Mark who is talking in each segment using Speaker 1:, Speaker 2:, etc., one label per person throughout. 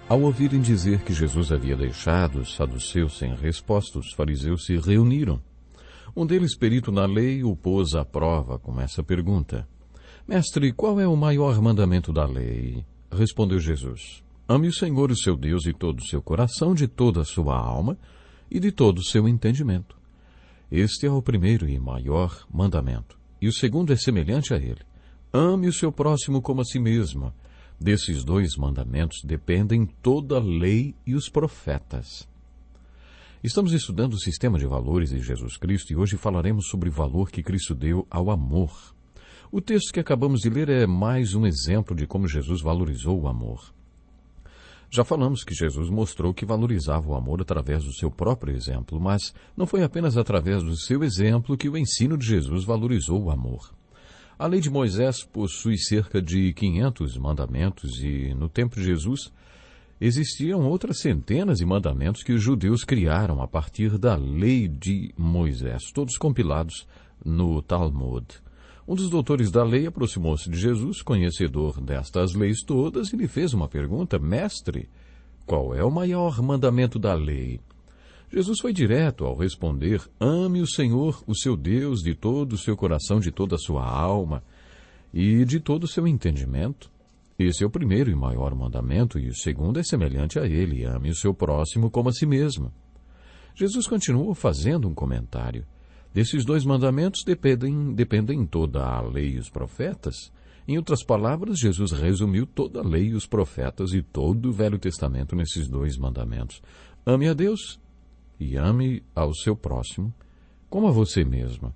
Speaker 1: Ao ouvirem dizer que Jesus havia deixado os saduceus sem resposta, os fariseus se reuniram. Um deles, perito na lei, o pôs à prova com essa pergunta: Mestre, qual é o maior mandamento da lei? Respondeu Jesus: Ame o Senhor, o seu Deus, de todo o seu coração, de toda a sua alma e de todo o seu entendimento. Este é o primeiro e maior mandamento. E o segundo é semelhante a ele: ame o seu próximo como a si mesmo. Desses dois mandamentos dependem toda a lei e os profetas. Estamos estudando o sistema de valores de Jesus Cristo e hoje falaremos sobre o valor que Cristo deu ao amor. O texto que acabamos de ler é mais um exemplo de como Jesus valorizou o amor. Já falamos que Jesus mostrou que valorizava o amor através do seu próprio exemplo, mas não foi apenas através do seu exemplo que o ensino de Jesus valorizou o amor. A lei de Moisés possui cerca de 500 mandamentos e, no tempo de Jesus, existiam outras centenas de mandamentos que os judeus criaram a partir da lei de Moisés, todos compilados no Talmud. Um dos doutores da lei aproximou-se de Jesus, conhecedor destas leis todas, e lhe fez uma pergunta: Mestre, qual é o maior mandamento da lei? Jesus foi direto ao responder: ame o Senhor, o seu Deus, de todo o seu coração, de toda a sua alma e de todo o seu entendimento. Esse é o primeiro e maior mandamento, e o segundo é semelhante a ele: ame o seu próximo como a si mesmo. Jesus continuou fazendo um comentário: desses dois mandamentos dependem toda a lei e os profetas. Em outras palavras, Jesus resumiu toda a lei e os profetas e todo o Velho Testamento nesses dois mandamentos: ame a Deus e ame ao seu próximo como a você mesmo.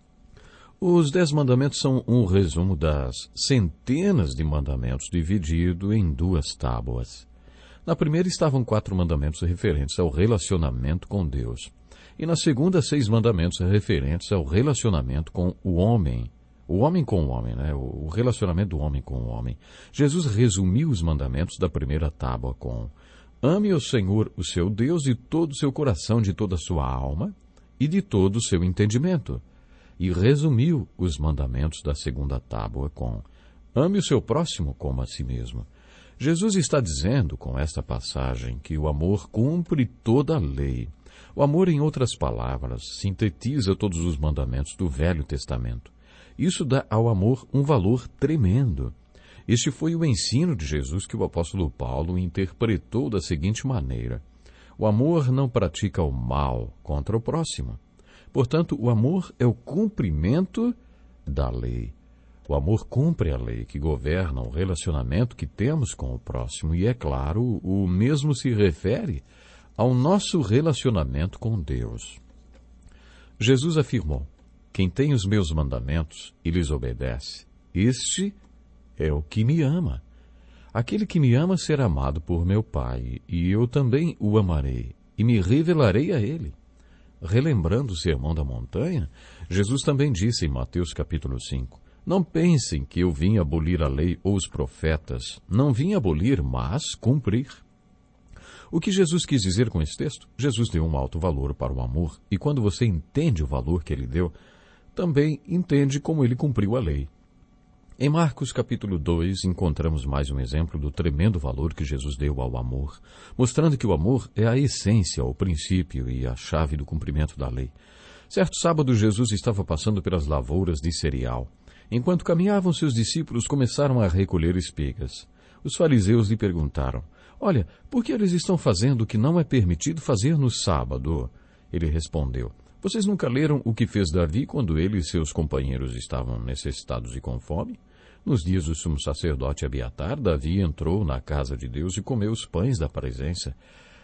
Speaker 1: Os 10 mandamentos são um resumo das centenas de mandamentos dividido em 2 tábuas. Na primeira estavam 4 mandamentos referentes ao relacionamento com Deus. E na segunda, 6 mandamentos referentes ao relacionamento com o homem com o homem, né? O relacionamento do homem com o homem. Jesus resumiu os mandamentos da primeira tábua com: ame o Senhor, o seu Deus, de todo o seu coração, de toda a sua alma e de todo o seu entendimento. E resumiu os mandamentos da segunda tábua com: ame o seu próximo como a si mesmo. Jesus está dizendo com esta passagem que o amor cumpre toda a lei. O amor, em outras palavras, sintetiza todos os mandamentos do Velho Testamento. Isso dá ao amor um valor tremendo. Este foi o ensino de Jesus que o apóstolo Paulo interpretou da seguinte maneira: o amor não pratica o mal contra o próximo. Portanto, o amor é o cumprimento da lei. O amor cumpre a lei que governa o relacionamento que temos com o próximo e, é claro, o mesmo se refere ao nosso relacionamento com Deus. Jesus afirmou: quem tem os meus mandamentos e lhes obedece, este é o que me ama. Aquele que me ama será amado por meu Pai, e eu também o amarei, e me revelarei a ele. Relembrando o Sermão da Montanha, Jesus também disse em Mateus capítulo 5, não pensem que eu vim abolir a lei ou os profetas. Não vim abolir, mas cumprir. O que Jesus quis dizer com esse texto? Jesus deu um alto valor para o amor, e quando você entende o valor que ele deu, também entende como ele cumpriu a lei. Em Marcos capítulo 2, encontramos mais um exemplo do tremendo valor que Jesus deu ao amor, mostrando que o amor é a essência, o princípio e a chave do cumprimento da lei. Certo sábado, Jesus estava passando pelas lavouras de cereal. Enquanto caminhavam, seus discípulos começaram a recolher espigas. Os fariseus lhe perguntaram: olha, por que eles estão fazendo o que não é permitido fazer no sábado? Ele respondeu: vocês nunca leram o que fez Davi quando ele e seus companheiros estavam necessitados e com fome? Nos dias do sumo sacerdote Abiatar, Davi entrou na casa de Deus e comeu os pães da presença.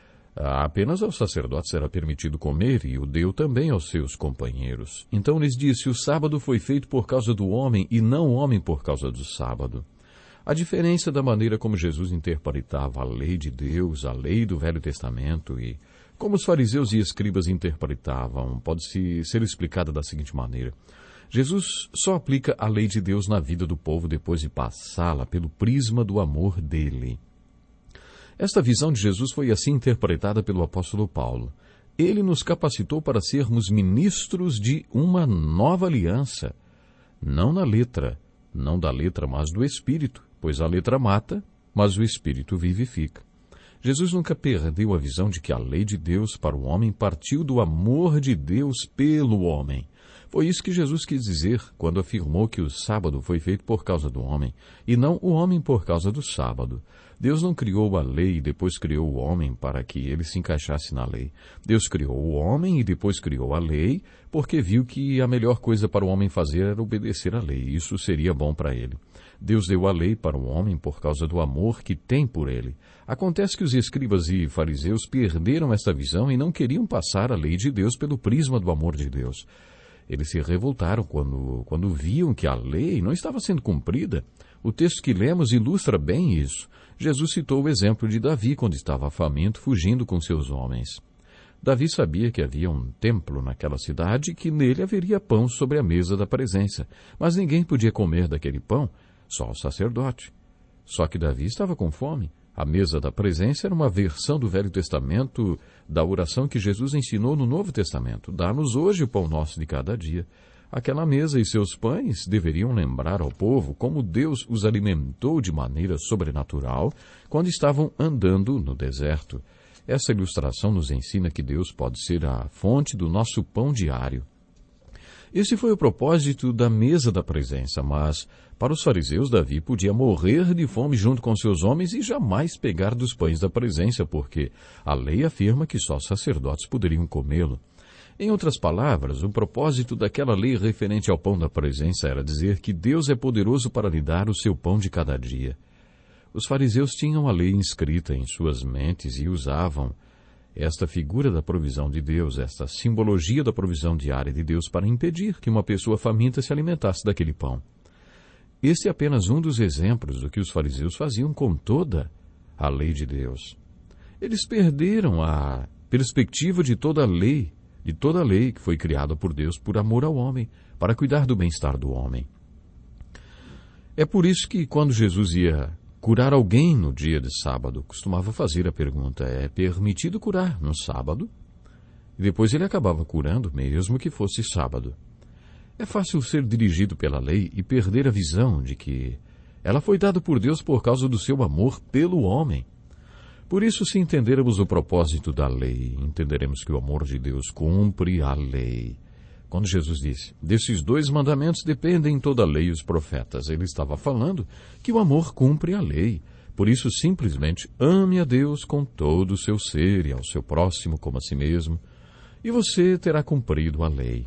Speaker 1: Apenas aos sacerdotes era permitido comer, e o deu também aos seus companheiros. Então lhes disse: o sábado foi feito por causa do homem, e não o homem por causa do sábado. A diferença da maneira como Jesus interpretava a lei de Deus, a lei do Velho Testamento, e como os fariseus e escribas interpretavam, pode ser explicada da seguinte maneira: Jesus só aplica a lei de Deus na vida do povo depois de passá-la pelo prisma do amor dele. Esta visão de Jesus foi assim interpretada pelo apóstolo Paulo. Ele nos capacitou para sermos ministros de uma nova aliança, não da letra, mas do Espírito, pois a letra mata, mas o Espírito vivifica. Jesus nunca perdeu a visão de que a lei de Deus para o homem partiu do amor de Deus pelo homem. Foi isso que Jesus quis dizer quando afirmou que o sábado foi feito por causa do homem, e não o homem por causa do sábado. Deus não criou a lei e depois criou o homem para que ele se encaixasse na lei. Deus criou o homem e depois criou a lei, porque viu que a melhor coisa para o homem fazer era obedecer à lei. Isso seria bom para ele. Deus deu a lei para o homem por causa do amor que tem por ele. Acontece que os escribas e fariseus perderam esta visão e não queriam passar a lei de Deus pelo prisma do amor de Deus. Eles se revoltaram quando viam que a lei não estava sendo cumprida. O texto que lemos ilustra bem isso. Jesus citou o exemplo de Davi quando estava faminto, fugindo com seus homens. Davi sabia que havia um templo naquela cidade e que nele haveria pão sobre a mesa da presença, mas ninguém podia comer daquele pão, só o sacerdote. Só que Davi estava com fome. A mesa da presença era uma versão do Velho Testamento da oração que Jesus ensinou no Novo Testamento. Dá-nos hoje o pão nosso de cada dia. Aquela mesa e seus pães deveriam lembrar ao povo como Deus os alimentou de maneira sobrenatural quando estavam andando no deserto. Essa ilustração nos ensina que Deus pode ser a fonte do nosso pão diário. Esse foi o propósito da mesa da presença, mas para os fariseus Davi podia morrer de fome junto com seus homens e jamais pegar dos pães da presença, porque a lei afirma que só os sacerdotes poderiam comê-lo. Em outras palavras, o propósito daquela lei referente ao pão da presença era dizer que Deus é poderoso para lhe dar o seu pão de cada dia. Os fariseus tinham a lei inscrita em suas mentes e usavam esta figura da provisão de Deus, esta simbologia da provisão diária de Deus para impedir que uma pessoa faminta se alimentasse daquele pão. Este é apenas um dos exemplos do que os fariseus faziam com toda a lei de Deus. Eles perderam a perspectiva de toda a lei que foi criada por Deus por amor ao homem, para cuidar do bem-estar do homem. É por isso que quando Jesus ia curar alguém no dia de sábado, costumava fazer a pergunta: é permitido curar no sábado? E depois ele acabava curando, mesmo que fosse sábado. É fácil ser dirigido pela lei e perder a visão de que ela foi dada por Deus por causa do seu amor pelo homem. Por isso, se entendermos o propósito da lei, entenderemos que o amor de Deus cumpre a lei. Quando Jesus disse, desses 2 mandamentos dependem toda a lei e os profetas, ele estava falando que o amor cumpre a lei. Por isso, simplesmente ame a Deus com todo o seu ser e ao seu próximo como a si mesmo, e você terá cumprido a lei.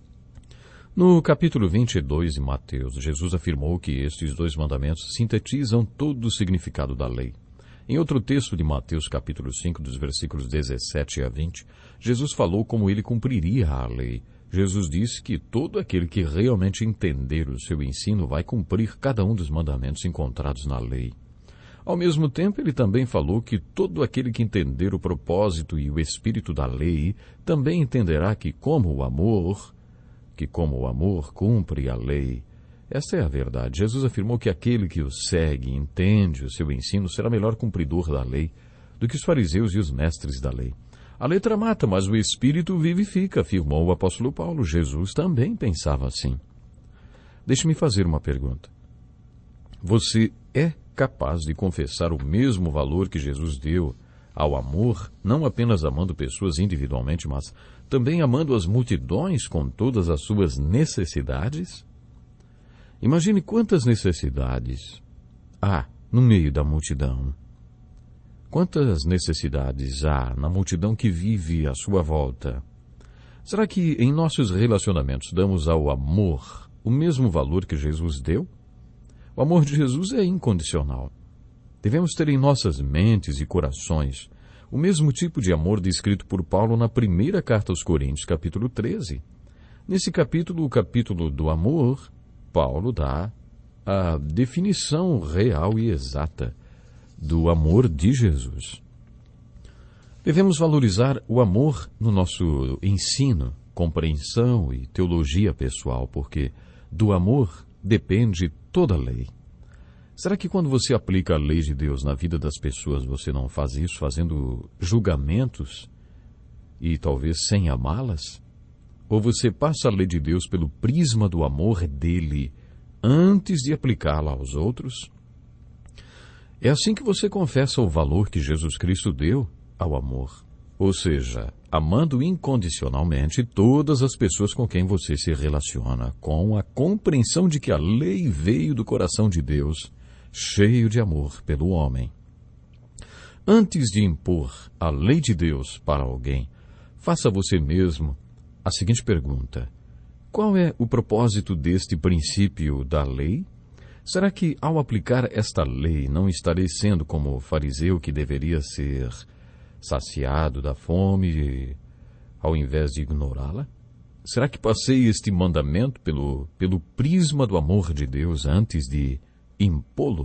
Speaker 1: No capítulo 22 de Mateus, Jesus afirmou que estes 2 mandamentos sintetizam todo o significado da lei. Em outro texto de Mateus, capítulo 5, dos versículos 17 a 20, Jesus falou como ele cumpriria a lei. Jesus disse que todo aquele que realmente entender o seu ensino vai cumprir cada um dos mandamentos encontrados na lei. Ao mesmo tempo, ele também falou que todo aquele que entender o propósito e o espírito da lei também entenderá que como o amor cumpre a lei. Esta é a verdade. Jesus afirmou que aquele que o segue e entende o seu ensino será melhor cumpridor da lei do que os fariseus e os mestres da lei. A letra mata, mas o Espírito vivifica, afirmou o apóstolo Paulo. Jesus também pensava assim. Deixe-me fazer uma pergunta. Você é capaz de confessar o mesmo valor que Jesus deu ao amor, não apenas amando pessoas individualmente, mas também amando as multidões com todas as suas necessidades? Imagine quantas necessidades há no meio da multidão. Quantas necessidades há na multidão que vive à sua volta? Será que em nossos relacionamentos damos ao amor o mesmo valor que Jesus deu? O amor de Jesus é incondicional. Devemos ter em nossas mentes e corações o mesmo tipo de amor descrito por Paulo na primeira carta aos Coríntios, capítulo 13. Nesse capítulo, o capítulo do amor, Paulo dá a definição real e exata do amor de Jesus. Devemos valorizar o amor no nosso ensino, compreensão e teologia pessoal, porque do amor depende toda a lei. Será que quando você aplica a lei de Deus na vida das pessoas, você não faz isso fazendo julgamentos e talvez sem amá-las? Ou você passa a lei de Deus pelo prisma do amor dele antes de aplicá-la aos outros? É assim que você confessa o valor que Jesus Cristo deu ao amor. Ou seja, amando incondicionalmente todas as pessoas com quem você se relaciona, com a compreensão de que a lei veio do coração de Deus, cheio de amor pelo homem. Antes de impor a lei de Deus para alguém, faça você mesmo a seguinte pergunta: qual é o propósito deste princípio da lei? Será que, ao aplicar esta lei, não estarei sendo como o fariseu que deveria ser saciado da fome ao invés de ignorá-la? Será que passei este mandamento pelo prisma do amor de Deus antes de impô-lo?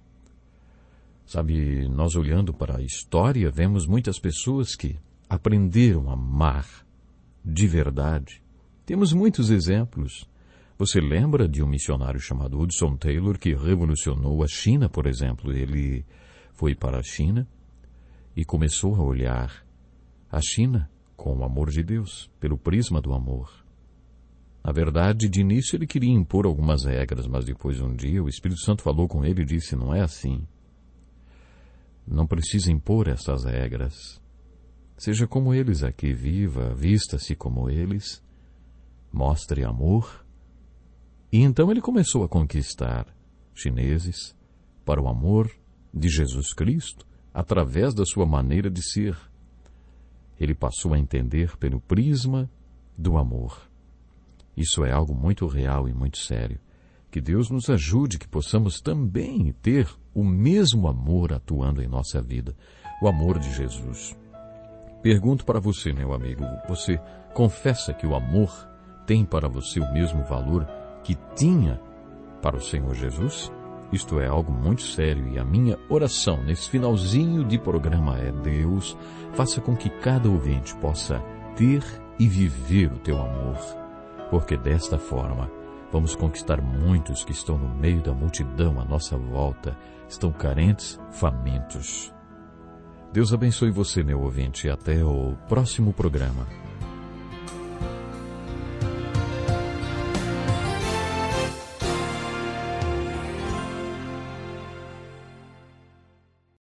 Speaker 1: Sabe, nós olhando para a história, vemos muitas pessoas que aprenderam a amar de verdade. Temos muitos exemplos. Você lembra de um missionário chamado Hudson Taylor que revolucionou a China, por exemplo? Ele foi para a China e começou a olhar a China com o amor de Deus, pelo prisma do amor. Na verdade, de início ele queria impor algumas regras, mas depois um dia o Espírito Santo falou com ele e disse: não é assim. Não precisa impor essas regras. Seja como eles aqui, viva, vista-se como eles, mostre amor. E então ele começou a conquistar chineses para o amor de Jesus Cristo através da sua maneira de ser. Ele passou a entender pelo prisma do amor. Isso é algo muito real e muito sério. Que Deus nos ajude, que possamos também ter o mesmo amor atuando em nossa vida, o amor de Jesus. Pergunto para você, meu amigo, você confessa que o amor tem para você o mesmo valor que tinha para o Senhor Jesus? Isto é algo muito sério e a minha oração nesse finalzinho de programa é: Deus, faça com que cada ouvinte possa ter e viver o teu amor, porque desta forma vamos conquistar muitos que estão no meio da multidão à nossa volta, estão carentes, famintos. Deus abençoe você, meu ouvinte, e até o próximo programa.